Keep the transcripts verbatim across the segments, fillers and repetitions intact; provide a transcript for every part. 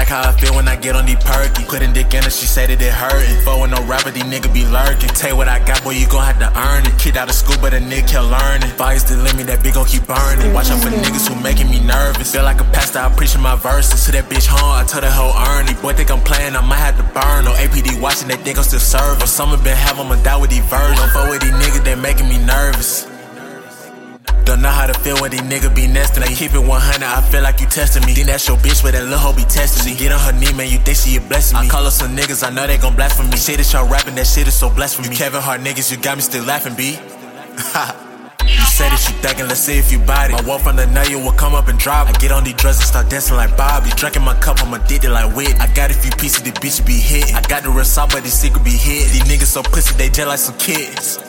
like how I feel when I get on these perky. Putting dick in her, she say that it hurtin'. Fuck with no rapper, these niggas be lurking. Tell you what I got, boy, you gon' have to earn it. Kid out of school, but a nigga kept learning. Fire's the limit, that bitch gon' keep burning. Watch out for niggas who making me nervous. Feel like a pastor, I preaching my verses. To that bitch home, I told that hoe earn it. Boy, think I'm playing, I might have to burn. No A P D watching, they think I'm still serving. Or some been have, I'ma die with these versions. Don't fuck with these niggas, they making me nervous. Don't know how to feel when these niggas be nesting. They keep it one hundred, I feel like you testing me. Think that's your bitch, but that little hoe be testing me. Get on her knee, man, you think she a blessing me. I call her some niggas, I know they gon' blaspheme me. Shit that y'all rapping, that shit is so blessed for me. You Kevin Hart niggas, you got me still laughing, B. You said that you thuggin', let's see if you body. My wolf from the night, you will come up and drop. I get on these drugs and start dancing like Bobby. Drinking my cup, I'm addicted like wit. I got a few pieces, the bitch be hit. I got the real sauce, but this secret be hit. These niggas so pussy, they just like some kids.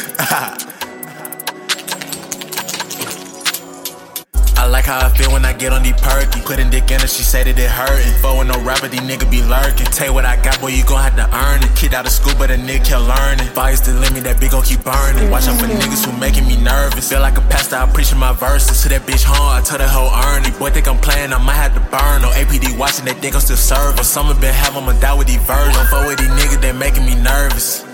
I like how I feel when I get on these perky. Putting dick in her, she say that it hurtin'. Fuck with no rapper, these niggas be lurking. Tell you what I got, boy, you gon' have to earn it. Kid out of school, but a nigga kept learning. Fire's the limit, that bitch gon' keep burning. Watch out for niggas who making me nervous. Feel like a pastor, I preaching my verses. To that bitch home, I told that hoe earn it. Boy, think I'm playing, I might have to burn. No A P D watching, they think I'm still serving. Or some been have, I'ma die with these versions. Don't fuck with these niggas, they making me nervous.